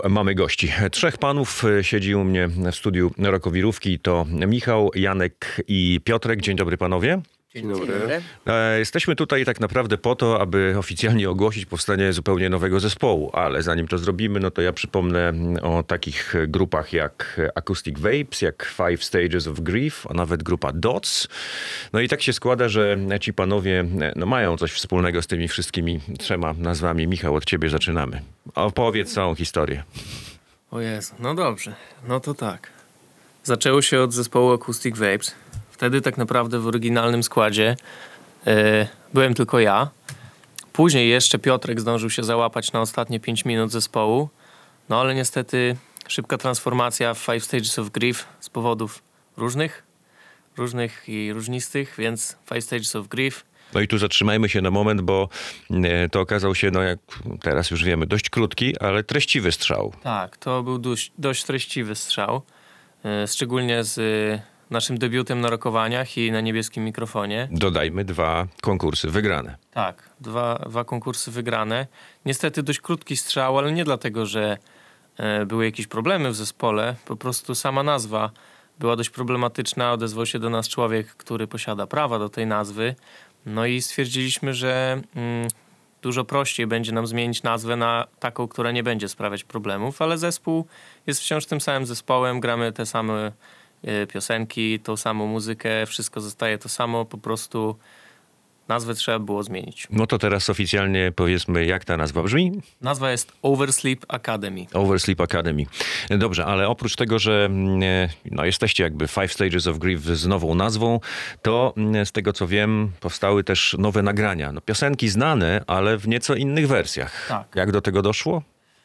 Mamy gości. Trzech panów siedzi u mnie w studiu Rokowirówki. To Michał, Janek i Piotrek. Dzień dobry panowie. Dzień dobry. Jesteśmy tutaj tak naprawdę po to, aby oficjalnie ogłosić powstanie zupełnie nowego zespołu, ale zanim to zrobimy, no to ja przypomnę o takich grupach jak Acoustic Vapes, jak Five Stages of Grief, a nawet grupa Dots. No i tak się składa, że ci panowie mają coś wspólnego z tymi wszystkimi trzema nazwami. Michał, od ciebie zaczynamy. Opowiedz całą historię. O Jezu, no dobrze. No to tak. Zaczęło się od zespołu Acoustic Vapes. Wtedy tak naprawdę w oryginalnym składzie byłem tylko ja. Później jeszcze Piotrek zdążył się załapać na ostatnie 5 minut zespołu. No ale niestety szybka transformacja w Five Stages of Grief z powodów różnych i różnistych, więc Five Stages of Grief. No i tu zatrzymajmy się na moment, bo to okazał się, no jak teraz już wiemy, dość krótki, ale treściwy strzał. Tak, to był dość treściwy strzał. Szczególnie z naszym debiutem na rokowaniach i na Niebieskim Mikrofonie. Dodajmy 2 konkursy wygrane. Tak, dwa konkursy wygrane. Niestety dość krótki strzał, ale nie dlatego, że były jakieś problemy w zespole. Po prostu sama nazwa była dość problematyczna. Odezwał się do nas człowiek, który posiada prawa do tej nazwy. No i stwierdziliśmy, że dużo prościej będzie nam zmienić nazwę na taką, która nie będzie sprawiać problemów, ale zespół jest wciąż tym samym zespołem. Gramy te same piosenki, tą samą muzykę, wszystko zostaje to samo, po prostu nazwę trzeba było zmienić. No to teraz oficjalnie powiedzmy, jak ta nazwa brzmi? Nazwa jest Oversleep Academy. Oversleep Academy. Dobrze, ale oprócz tego, że no, jesteście jakby Five Stages of Grief z nową nazwą, to z tego co wiem, powstały też nowe nagrania. No, piosenki znane, ale w nieco innych wersjach. Tak. Jak do tego doszło?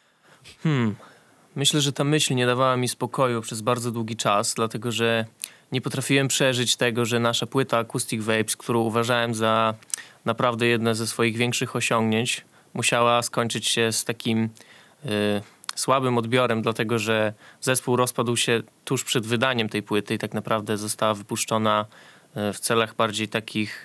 Myślę, że ta myśl nie dawała mi spokoju przez bardzo długi czas, dlatego że nie potrafiłem przeżyć tego, że nasza płyta Acoustic Vapes, którą uważałem za naprawdę jedne ze swoich większych osiągnięć, musiała skończyć się z takim słabym odbiorem, dlatego że zespół rozpadł się tuż przed wydaniem tej płyty i tak naprawdę została wypuszczona w celach bardziej takich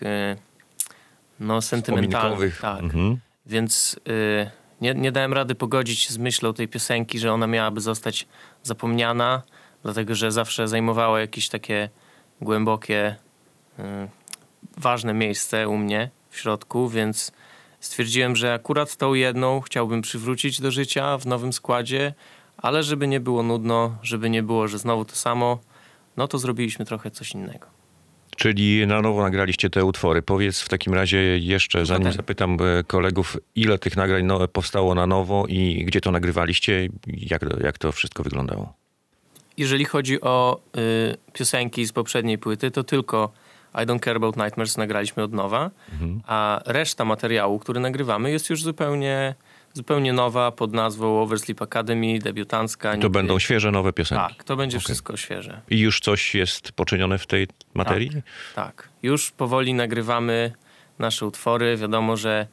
sentymentalnych. Tak. Więc nie dałem rady pogodzić się z myślą tej piosenki, że ona miałaby zostać zapomniana, dlatego że zawsze zajmowała jakieś takie głębokie, ważne miejsce u mnie w środku, więc stwierdziłem, że akurat tą jedną chciałbym przywrócić do życia w nowym składzie, ale żeby nie było nudno, żeby nie było, że znowu to samo, no to zrobiliśmy trochę coś innego. Czyli na nowo nagraliście te utwory. Powiedz w takim razie jeszcze, zanim zapytam kolegów, ile tych nagrań powstało na nowo i gdzie to nagrywaliście i jak to wszystko wyglądało? Jeżeli chodzi o piosenki z poprzedniej płyty, to tylko I Don't Care About Nightmares nagraliśmy od nowa, a reszta materiału, który nagrywamy, jest już zupełnie nowa pod nazwą Oversleep Academy, debiutancka. To będą świeże, nowe piosenki? Tak, to będzie wszystko świeże. I już coś jest poczynione w tej materii? Tak. Już powoli nagrywamy nasze utwory. Wiadomo, że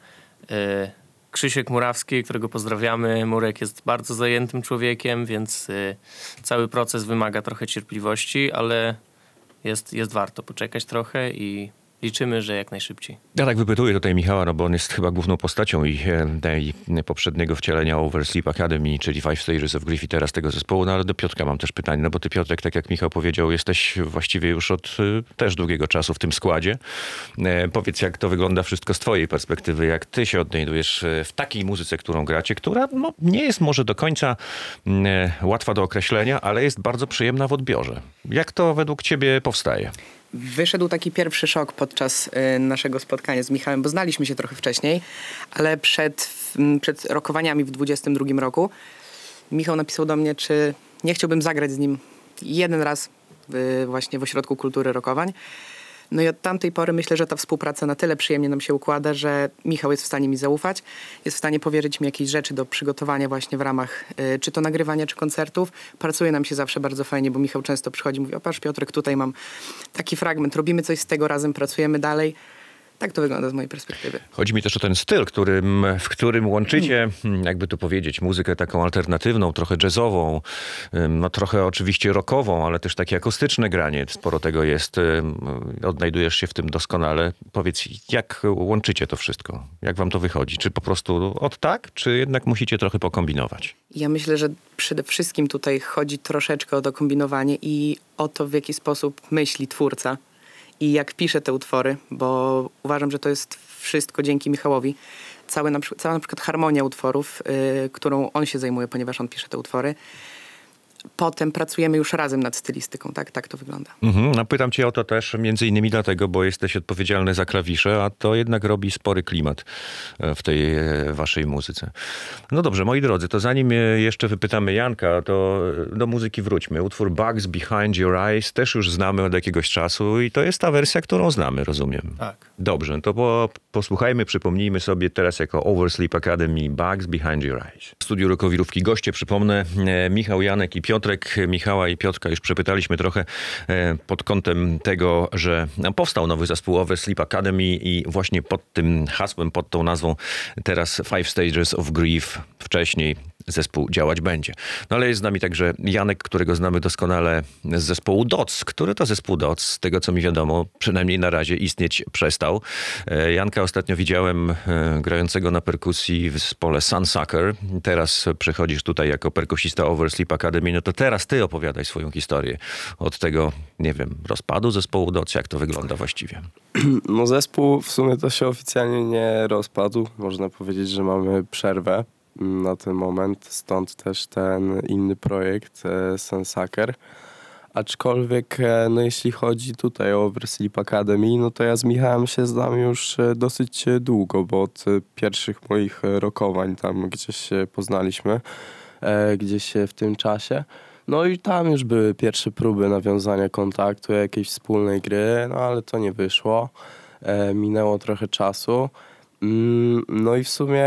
Krzysiek Murawski, którego pozdrawiamy, Murek jest bardzo zajętym człowiekiem, więc cały proces wymaga trochę cierpliwości, ale jest warto poczekać trochę i liczymy, że jak najszybciej. Ja tak wypytuję tutaj Michała, no bo on jest chyba główną postacią i tej poprzedniego wcielenia Oversleep Academy, czyli Five Stages of Grief i teraz tego zespołu, no ale do Piotrka mam też pytanie, no bo ty Piotrek, tak jak Michał powiedział, jesteś właściwie już od też długiego czasu w tym składzie. Powiedz, jak to wygląda wszystko z twojej perspektywy, jak ty się odnajdujesz w takiej muzyce, którą gracie, która no, nie jest może do końca łatwa do określenia, ale jest bardzo przyjemna w odbiorze. Jak to według ciebie powstaje? Wyszedł taki pierwszy szok podczas naszego spotkania z Michałem, bo znaliśmy się trochę wcześniej, ale przed rokowaniami w 2022 roku Michał napisał do mnie, czy nie chciałbym zagrać z nim jeden raz właśnie w Ośrodku Kultury Rokowań. No i od tamtej pory myślę, że ta współpraca na tyle przyjemnie nam się układa, że Michał jest w stanie mi zaufać, jest w stanie powierzyć mi jakieś rzeczy do przygotowania właśnie w ramach czy to nagrywania, czy koncertów. Pracuje nam się zawsze bardzo fajnie, bo Michał często przychodzi i mówi: o patrz Piotrek, tutaj mam taki fragment, robimy coś z tego razem, pracujemy dalej. Tak to wygląda z mojej perspektywy. Chodzi mi też o ten styl, w którym łączycie, jakby to powiedzieć, muzykę taką alternatywną, trochę jazzową, no trochę oczywiście rockową, ale też takie akustyczne granie. Sporo tego jest. Odnajdujesz się w tym doskonale. Powiedz, jak łączycie to wszystko? Jak wam to wychodzi? Czy po prostu od tak, czy jednak musicie trochę pokombinować? Ja myślę, że przede wszystkim tutaj chodzi troszeczkę o to kombinowanie i o to, w jaki sposób myśli twórca i jak pisze te utwory, bo uważam, że to jest wszystko dzięki Michałowi. Cała na przykład harmonia utworów, którą on się zajmuje, ponieważ on pisze te utwory. Potem pracujemy już razem nad stylistyką, tak to wygląda. No pytam cię o to też między innymi dlatego, bo jesteś odpowiedzialny za klawisze, a to jednak robi spory klimat w tej waszej muzyce. No dobrze, moi drodzy, to zanim jeszcze wypytamy Janka, to do muzyki wróćmy. Utwór Bugs Behind Your Eyes też już znamy od jakiegoś czasu i to jest ta wersja, którą znamy, rozumiem. Tak. Dobrze, to posłuchajmy, przypomnijmy sobie teraz jako Oversleep Academy Bugs Behind Your Eyes. W studiu Rokowirówki goście, przypomnę, Michał, Janek i Piotrek. Michała i Piotrka już przepytaliśmy trochę pod kątem tego, że powstał nowy zespół Oversleep Academy i właśnie pod tym hasłem, pod tą nazwą teraz Five Stages of Grief, wcześniej zespół działać będzie. No ale jest z nami także Janek, którego znamy doskonale z zespołu DOC, który to zespół DOC, z tego co mi wiadomo, przynajmniej na razie istnieć przestał. Janka ostatnio widziałem grającego na perkusji w zespole Sunsucker. Teraz przechodzisz tutaj jako perkusista Oversleep Academy. No to teraz ty opowiadaj swoją historię od tego, nie wiem, rozpadu zespołu DOC, jak to wygląda właściwie. No zespół w sumie to się oficjalnie nie rozpadł. Można powiedzieć, że mamy przerwę na ten moment, stąd też ten inny projekt Sunsucker. Aczkolwiek, no jeśli chodzi tutaj o Oversleep Academy, no to ja z Michałem się znam już dosyć długo, bo od pierwszych moich rockowań tam gdzieś się poznaliśmy, gdzieś w tym czasie. No i tam już były pierwsze próby nawiązania kontaktu, jakiejś wspólnej gry, no ale to nie wyszło. Minęło trochę czasu. No i w sumie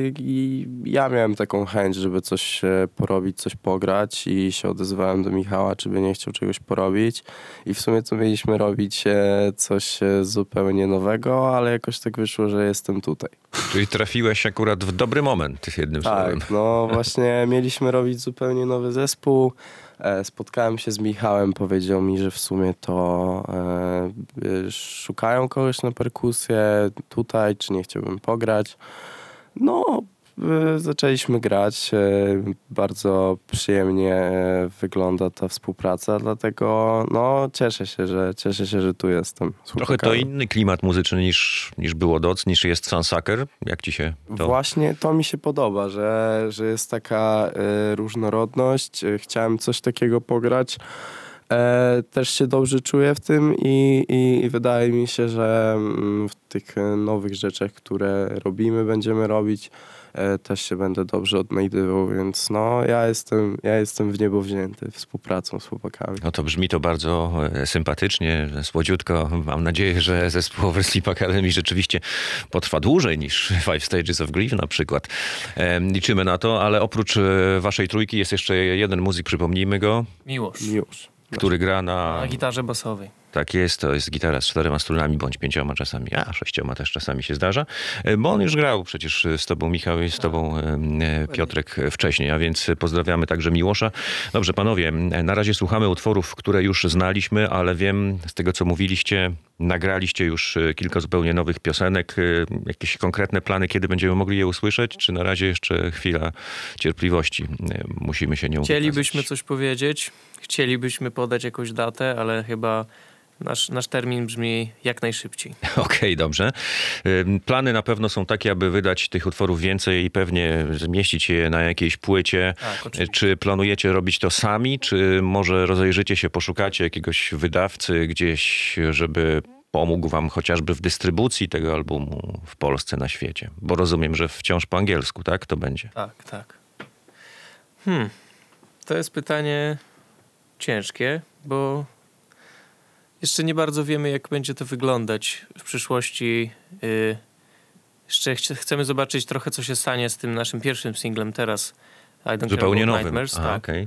ja miałem taką chęć, żeby coś porobić, coś pograć i się odezwałem do Michała, czy by nie chciał czegoś porobić. I w sumie to mieliśmy robić coś zupełnie nowego, ale jakoś tak wyszło, że jestem tutaj. Czyli trafiłeś akurat w dobry moment, jednym słowem. Tak, no właśnie mieliśmy robić zupełnie nowy zespół. Spotkałem się z Michałem, powiedział mi, że w sumie to szukają kogoś na perkusję tutaj, czy nie chciałbym pograć. No, zaczęliśmy grać. Bardzo przyjemnie wygląda ta współpraca, dlatego no, cieszę się, że tu jestem. Trochę to inny klimat muzyczny niż było DOC, niż jest Sunsucker. Jak ci się to... Właśnie to mi się podoba, że jest taka różnorodność. Chciałem coś takiego pograć. Też się dobrze czuję w tym i wydaje mi się, że w tych nowych rzeczach, które będziemy robić, też się będę dobrze odnajdywał, więc no ja jestem w niebo wzięty współpracą z chłopakami. No to brzmi to bardzo sympatycznie, słodziutko. Mam nadzieję, że zespół Oversleep Academy rzeczywiście potrwa dłużej niż Five Stages of Grief na przykład. Liczymy na to, ale oprócz waszej trójki jest jeszcze jeden muzyk, przypomnijmy go, Miłosz. który gra na... Na gitarze basowej. Tak jest, to jest gitara z 4 strunami, bądź 5 czasami, 6 też czasami się zdarza. Bo on już grał przecież z tobą, Michał, i z tobą Piotrek wcześniej, a więc pozdrawiamy także Miłosza. Dobrze, panowie, na razie słuchamy utworów, które już znaliśmy, ale wiem z tego, co mówiliście, nagraliście już kilka zupełnie nowych piosenek. Jakieś konkretne plany, kiedy będziemy mogli je usłyszeć, czy na razie jeszcze chwila cierpliwości? Musimy się nią Chcielibyśmy wykazać. coś powiedzieć, chcielibyśmy podać jakąś datę, ale chyba nasz termin brzmi jak najszybciej. Okej, dobrze. Plany na pewno są takie, aby wydać tych utworów więcej i pewnie zmieścić je na jakiejś płycie. Tak, oczywiście. Czy planujecie robić to sami, czy może rozejrzycie się, poszukacie jakiegoś wydawcy gdzieś, żeby pomógł wam chociażby w dystrybucji tego albumu w Polsce, na świecie? Bo rozumiem, że wciąż po angielsku, tak? To będzie. Tak. To jest pytanie ciężkie, bo jeszcze nie bardzo wiemy, jak będzie to wyglądać w przyszłości. Jeszcze chcemy zobaczyć trochę, co się stanie z tym naszym pierwszym singlem teraz. I Don't Zupełnie Care About nowym. Nightmares, tak. Okej.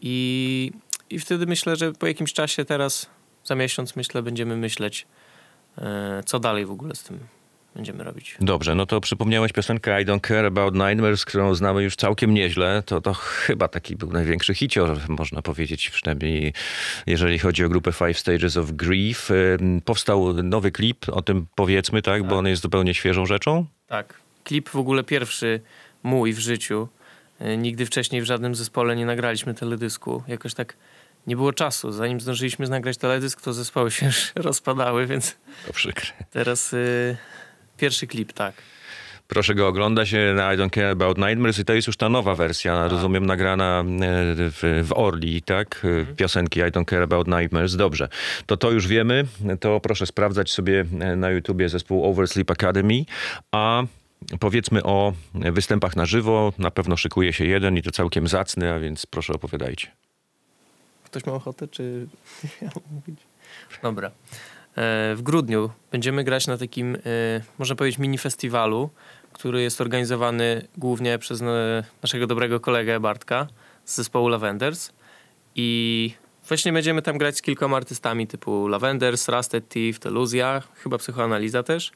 I wtedy myślę, że po jakimś czasie teraz, za miesiąc myślę, będziemy myśleć co dalej w ogóle z tym będziemy robić. Dobrze, no to przypomniałeś piosenkę I Don't Care About Nightmares, którą znamy już całkiem nieźle. To chyba taki był największy hicior, można powiedzieć, przynajmniej jeżeli chodzi o grupę Five Stages of Grief. Powstał nowy klip, o tym powiedzmy, tak? Bo on jest zupełnie świeżą rzeczą. Tak. Klip w ogóle pierwszy mój w życiu. Nigdy wcześniej w żadnym zespole nie nagraliśmy teledysku. Jakoś tak nie było czasu. Zanim zdążyliśmy nagrać teledysk, to zespoły się już rozpadały, więc To przykre. teraz pierwszy klip, tak. Proszę go oglądać na I Don't Care About Nightmares i to jest już ta nowa wersja, rozumiem, nagrana w Orli, tak? Piosenki I Don't Care About Nightmares. Dobrze, to już wiemy. To proszę sprawdzać sobie na YouTubie zespół Oversleep Academy, a powiedzmy o występach na żywo. Na pewno szykuje się jeden i to całkiem zacny, a więc proszę opowiadajcie. Ktoś ma ochotę, czy ja mam mówić? Dobra. W grudniu będziemy grać na takim, można powiedzieć, mini festiwalu, który jest organizowany głównie przez naszego dobrego kolegę Bartka z zespołu Lavenders. I właśnie będziemy tam grać z kilkoma artystami typu Lavenders, Rusted Thief, Teluzja, chyba Psychoanaliza też.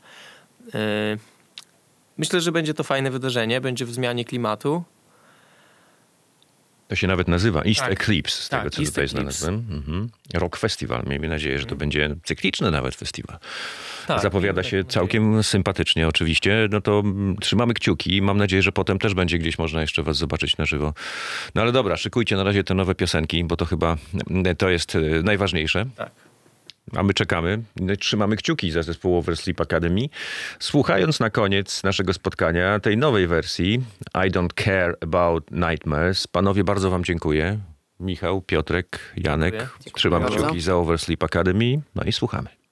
Myślę, że będzie to fajne wydarzenie, będzie w zmianie klimatu. To się nawet nazywa East Tak. Eclipse, z Tak, tego co East tutaj Eclipse. znalazłem. Rock Festival. Miejmy nadzieję, że to będzie cykliczny nawet festiwal. Tak, Zapowiada tak, się mam nadzieję. całkiem sympatycznie oczywiście. No to trzymamy kciuki i mam nadzieję, że potem też będzie gdzieś można jeszcze was zobaczyć na żywo. No ale dobra, szykujcie na razie te nowe piosenki, bo to chyba to jest najważniejsze. Tak. A my czekamy, no i trzymamy kciuki za zespół Oversleep Academy. Słuchając na koniec naszego spotkania tej nowej wersji I Don't Care About Nightmares. Panowie, bardzo wam dziękuję. Michał, Piotrek, Janek. Dziękuję. Trzymamy Dziękuję kciuki za Oversleep Academy. No i słuchamy.